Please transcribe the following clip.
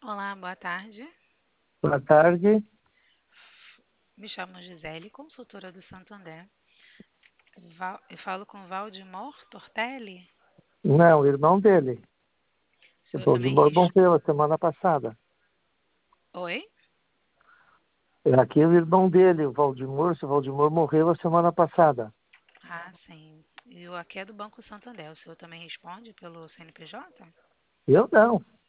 Olá, boa tarde. Boa tarde. Me chamo Gisele, consultora do Santander. Eu falo com Valdemar Tortelli. Não, o irmão dele. O O senhor também Valdemar morreu a semana passada. Oi? É aqui o irmão dele, o Valdemar. O Valdemar morreu a semana passada. Ah, sim. Eu aqui é do Banco Santander. O senhor também responde pelo CNPJ? Eu não.